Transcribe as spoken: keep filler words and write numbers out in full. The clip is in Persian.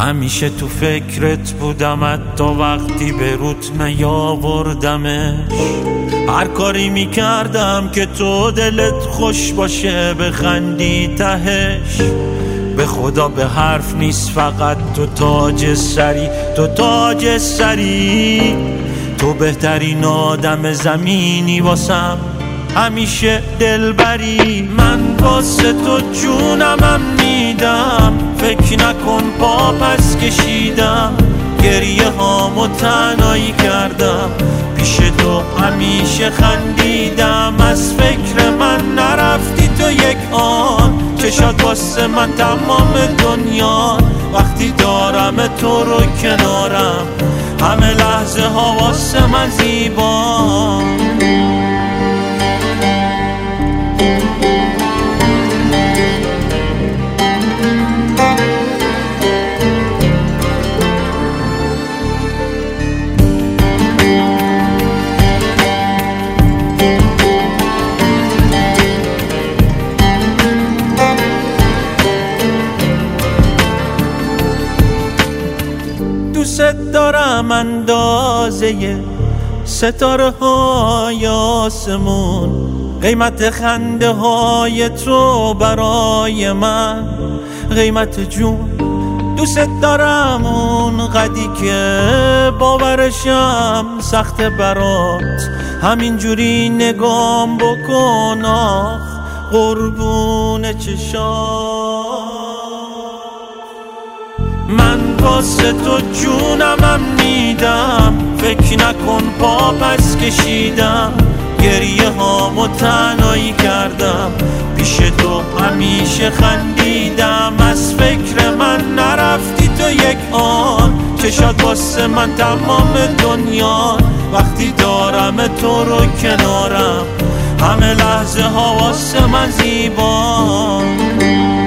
همیشه تو فکرت بودم، حتی وقتی به روت نیاوردمش. هر کاری میکردم که تو دلت خوش باشه، بخندی تهش. به خدا به حرف نیست، فقط تو تاج سری، تو تاج سری. تو بهترین آدم زمینی واسم، همیشه دلبری. من واسه تو جونمم میدم، فکر نکن پا پس کشیدم. گریه هامو تنهایی کردم، پیش تو همیشه خندیدم. از فکر من نرفتی تو یک آن، چشات واسه من تمام دنیا. وقتی دارم تو رو کنارم، همه لحظه ها واسه من زیبا. دوست دارم اندازه ستاره های آسمون، قیمت خنده های تو برای من، قیمت جون. دوست دارم اون قدی که باورشم سخت برات، همینجوری نگام بکن آخ قربون چشات. من واسه تو جونمم میدم، فکر نکن پا پس کشیدم. گریه هامو تنهایی کردم، پیش تو همیشه خندیدم. از فکر من نرفتی تو یک آن، چشات واسه من تمام دنیا. وقتی دارم تو رو کنارم، همه لحظه ها واسه من زیبا.